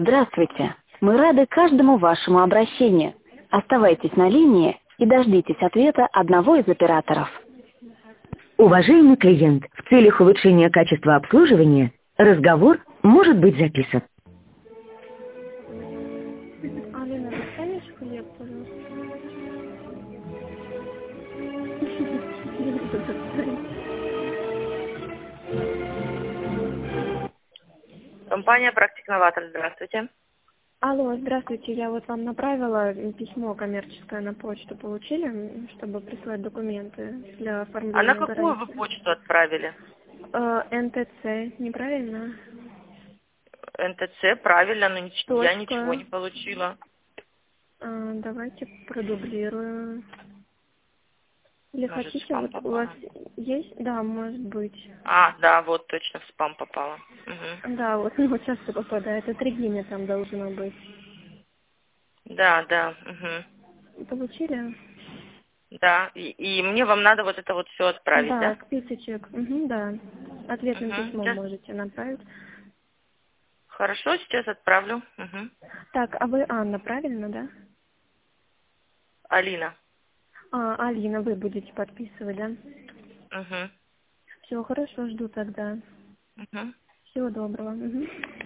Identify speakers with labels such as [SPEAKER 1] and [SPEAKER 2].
[SPEAKER 1] Здравствуйте. Мы рады каждому вашему обращению. Оставайтесь на линии и дождитесь ответа одного из операторов. Уважаемый клиент, в целях улучшения качества обслуживания разговор может быть записан.
[SPEAKER 2] Алина, достанешь хлеб, пожалуйста?
[SPEAKER 3] Компания «Практик-новатор», здравствуйте.
[SPEAKER 2] Алло, здравствуйте. Я вот вам направила письмо коммерческое на почту. Получили, чтобы прислать документы для
[SPEAKER 3] А на
[SPEAKER 2] оформления
[SPEAKER 3] какую вы
[SPEAKER 2] гарантии?
[SPEAKER 3] почту отправили?
[SPEAKER 2] НТЦ, неправильно?
[SPEAKER 3] НТЦ, правильно, но я ничего
[SPEAKER 2] Точка.
[SPEAKER 3] не получила.
[SPEAKER 2] Давайте продублирую. Или
[SPEAKER 3] Может, в
[SPEAKER 2] хотите,
[SPEAKER 3] спам
[SPEAKER 2] вот у вас
[SPEAKER 3] попало?
[SPEAKER 2] есть? Да, может быть.
[SPEAKER 3] А, да, вот точно в спам попало. Угу.
[SPEAKER 2] Да, вот, ну, вот часто попадает. Это Регина там должно быть.
[SPEAKER 3] Да, да, угу.
[SPEAKER 2] Получили?
[SPEAKER 3] Да, и мне вам надо вот это вот все отправить,
[SPEAKER 2] Да,
[SPEAKER 3] да?
[SPEAKER 2] списочек. Угу, да. Ответным
[SPEAKER 3] Угу.
[SPEAKER 2] письмом можете направить.
[SPEAKER 3] Хорошо, сейчас отправлю. Угу.
[SPEAKER 2] Так, а вы Анна, правильно, да?
[SPEAKER 3] Алина.
[SPEAKER 2] Алина, вы будете подписывать, да?
[SPEAKER 3] Угу.
[SPEAKER 2] Все, хорошо, жду тогда.
[SPEAKER 3] Угу.
[SPEAKER 2] Всего доброго. Мгм.